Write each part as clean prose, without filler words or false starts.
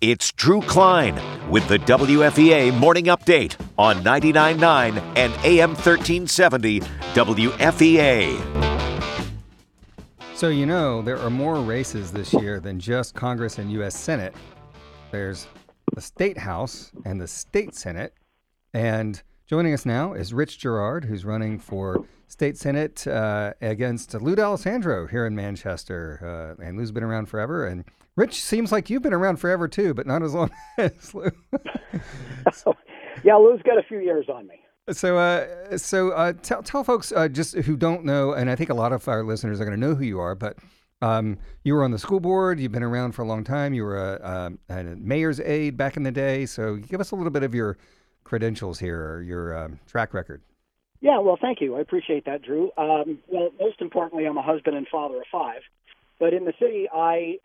It's Drew Klein with the WFEA Morning Update on 99.9 and AM 1370 WFEA. So there are more races this year than just Congress and U.S. Senate. There's the State House and the State Senate. And joining us now is Rich Girard, who's running for State Senate against Lou D'Alessandro here in Manchester. And Lou's been around forever. And Rich, seems like you've been around forever too, but not as long as Lou. Yeah, Lou's got a few years on me. So tell folks just who don't know, and I think a lot of our listeners are going to know who you are, but you were on the school board. You've been around for a long time. You were a mayor's aide back in the day. So give us a little bit of your credentials here, or your track record. Yeah, well, thank you. I appreciate that, Drew. Well, most importantly, I'm a husband and father of 5. But in the city, I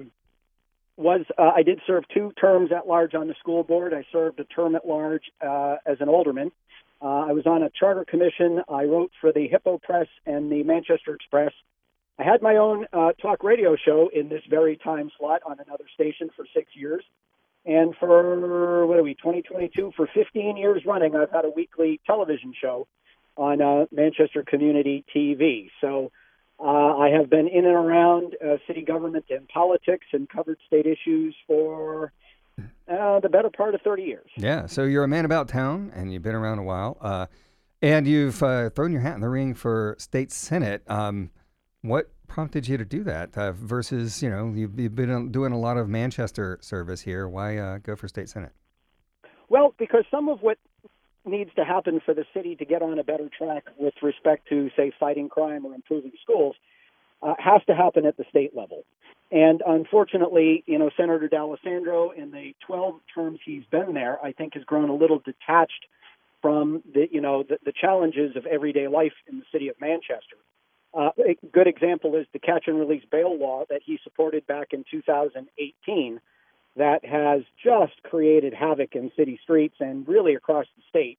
did serve 2 terms at large on the school board. I served a term at large as an alderman. I was on a charter commission. I wrote for the Hippo Press and the Manchester Express. I had my own talk radio show in this very time slot on another station for 6 years. And for, 2022, for 15 years running, I've had a weekly television show on Manchester Community TV. So I have been in and around city government and politics and covered state issues for the better part of 30 years. Yeah, so you're a man about town, and you've been around a while. And you've thrown your hat in the ring for State Senate. What prompted you to do that versus, you've been doing a lot of Manchester service here. Why go for State Senate? Well, because some of what needs to happen for the city to get on a better track with respect to, say, fighting crime or improving schools has to happen at the state level. And unfortunately, Senator D'Alessandro, in the 12 terms he's been there, I think has grown a little detached from the challenges of everyday life in the city of Manchester. A good example is the catch and release bail law that he supported back in 2018 that has just created havoc in city streets and really across the state.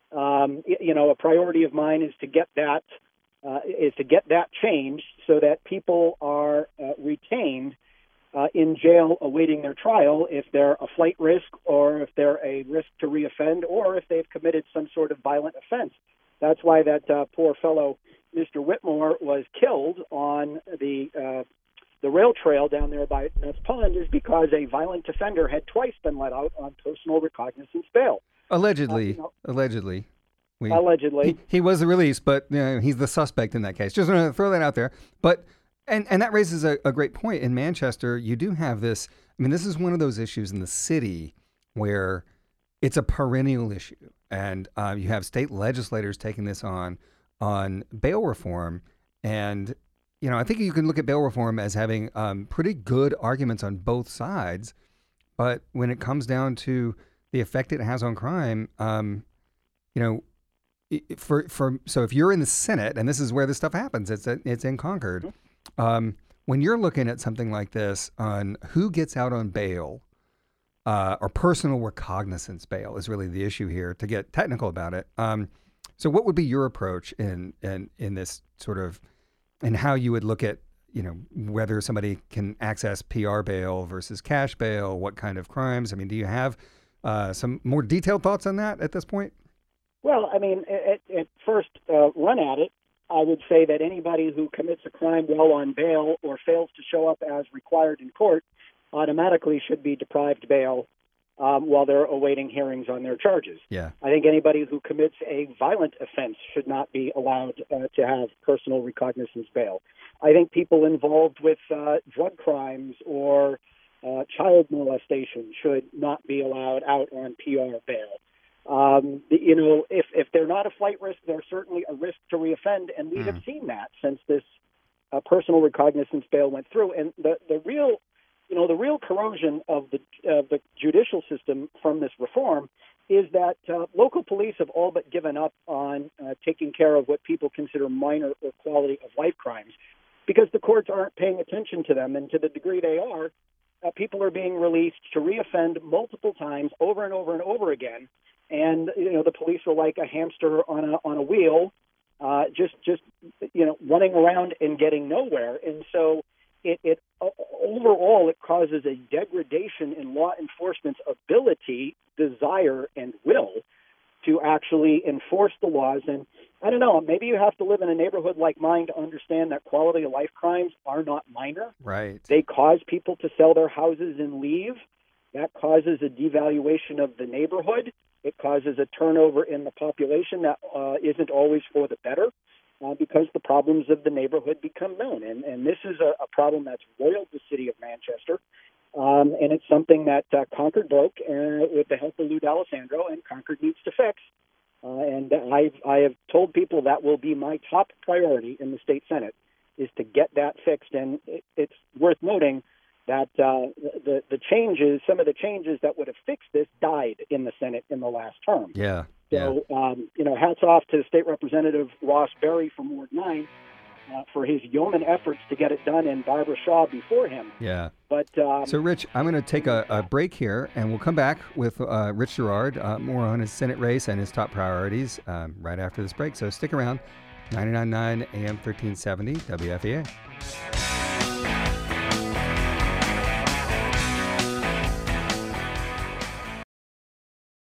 A priority of mine is to get that changed so that people are retained in jail awaiting their trial if they're a flight risk or if they're a risk to reoffend or if they've committed some sort of violent offense. That's why that poor fellow, Mr. Whitmore, was killed on the rail trail down there by Nuts Pond, is because a violent offender had twice been let out on personal recognizance bail. Allegedly. Allegedly. He was released, but he's the suspect in that case. Just want to throw that out there. But and that raises a great point. In Manchester, you do have this. I mean, this is one of those issues in the city where it's a perennial issue. And you have state legislators taking this on bail reform. And, I think you can look at bail reform as having pretty good arguments on both sides. But when it comes down to the effect it has on crime, so if you're in the Senate, and this is where this stuff happens, it's in Concord. When you're looking at something like this on who gets out on bail, or personal recognizance bail is really the issue here, to get technical about it. So what would be your approach in this sort of, and how you would look at, whether somebody can access PR bail versus cash bail, what kind of crimes? I mean, do you have some more detailed thoughts on that at this point? Well, I mean, at first run at it, I would say that anybody who commits a crime while on bail or fails to show up as required in court automatically should be deprived bail while they're awaiting hearings on their charges. Yeah. I think anybody who commits a violent offense should not be allowed to have personal recognizance bail. I think people involved with drug crimes or child molestation should not be allowed out on PR bail. If they're not a flight risk, they're certainly a risk to reoffend, and we have seen that since this personal recognizance bail went through. And the real corrosion of the judicial system from this reform is that local police have all but given up on taking care of what people consider minor or quality of life crimes, because the courts aren't paying attention to them, and to the degree they are, people are being released to reoffend multiple times over and over and over again. And the police are like a hamster on a wheel, just running around and getting nowhere. And so overall it causes a degradation in law enforcement's ability, desire, and will to actually enforce the laws. And I don't know, maybe you have to live in a neighborhood like mine to understand that quality of life crimes are not minor. Right. They cause people to sell their houses and leave. That causes a devaluation of the neighborhood. It causes a turnover in the population that isn't always for the better because the problems of the neighborhood become known. And this is a problem that's roiled the city of Manchester. And it's something that Concord broke with the help of Lou D'Alessandro, and Concord needs to fix. And I have told people that will be my top priority in the state Senate, is to get that fixed. And it's worth noting that the changes, some of the changes that would have fixed this, died in the Senate in the last term. Yeah. So, hats off to State Representative Ross Berry from Ward 9 for his yeoman efforts to get it done, and Barbara Shaw before him. Yeah. But so, Rich, I'm going to take a break here, and we'll come back with Rich Girard, more on his Senate race and his top priorities right after this break. So stick around. 99.9 AM 1370 WFEA.